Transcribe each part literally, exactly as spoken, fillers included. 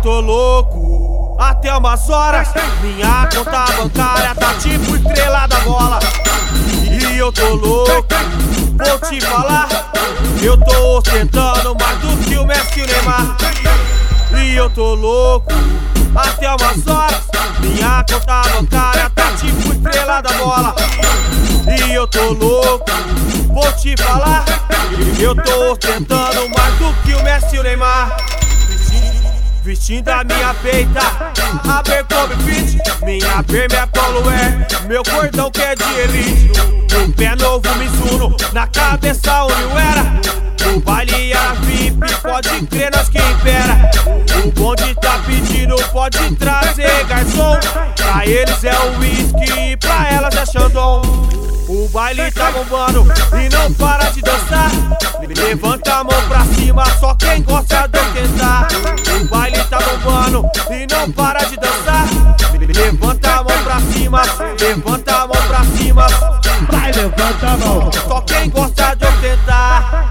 tô louco até umas horas. Minha conta bancária tá tipo estrela da bola. E eu tô louco, vou te falar, eu tô ostentando mais do que o Messi e o Neymar. E eu tô louco até umas horas. Minha conta bancária tá tipo estrela da bola. E eu tô louco, vou te falar, eu tô ostentando mais do que o Messi e o Neymar. Vestindo a minha peita, Abercrombie Fit, minha perna é Polo Air, meu cordão que é de elite. No pé novo Mizuno, na cabeça o New Era. No baile era V I P, pode crer nós que impera. O bonde tá pedindo, pode trazer garçom. Pra eles é o whisky e pra elas é Chandon. O baile tá bombando e não para de dançar. Levanta a mão pra cima, só quem gosta de tentar. O baile tá bombando e não para de dançar. Levanta a mão pra cima, levanta a mão pra cima. Vai, levanta a mão. Só quem gosta de tentar.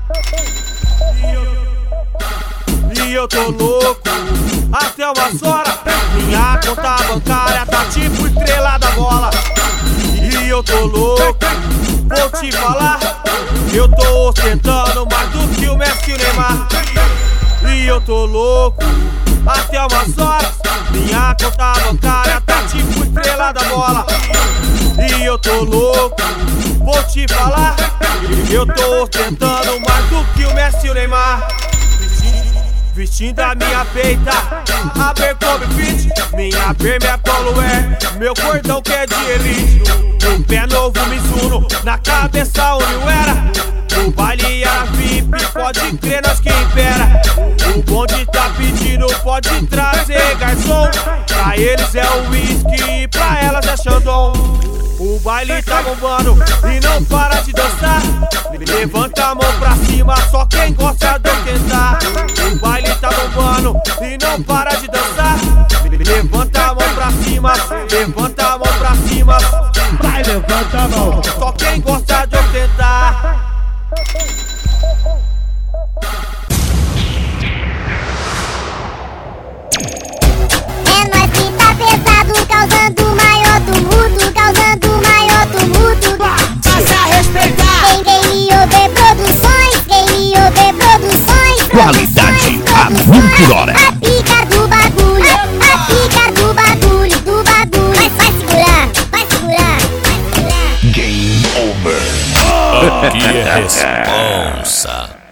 E eu tô louco até umas horas. Minha conta bancária tá tipo estrela da bola. E eu tô louco, vou te falar, eu tô ostentando mais do que o Messi e o Neymar. E eu tô louco até umas horas. Minha conta bancária tá tipo estrela da bola. E eu tô louco, vou te falar, eu tô ostentando mais do que o Messi e o Neymar. Vestindo a minha peita, Abercrombie Fit, minha perna é Polo Air, meu cordão que é de elite. No pé novo Mizuno, na cabeça o New Era. No baile era V I P, pode crer nós que impera. O bonde tá pedindo, pode trazer garçom. Pra eles é o whisky e pra elas é Chandon. O baile tá bombando e não para de dançar. Levanta a mão pra cima, só quem gosta de tentar. O baile tá bombando e não para de dançar. Levanta a mão pra cima, levanta a mão pra cima. Vai, levanta a mão. Só quem gosta de tentar. É nós que tá pesado, causando maior tumulto, causando maior tumulto. Passa a respeitar. Quem vem me ouvir produções, quem me ouvir produções. Qualidade a mil por hora. A pica do bagulho, a pica do bagulho, do bagulho. Vai, vai segurar, vai segurar, vai segurar. Game over. Aqui é responsa.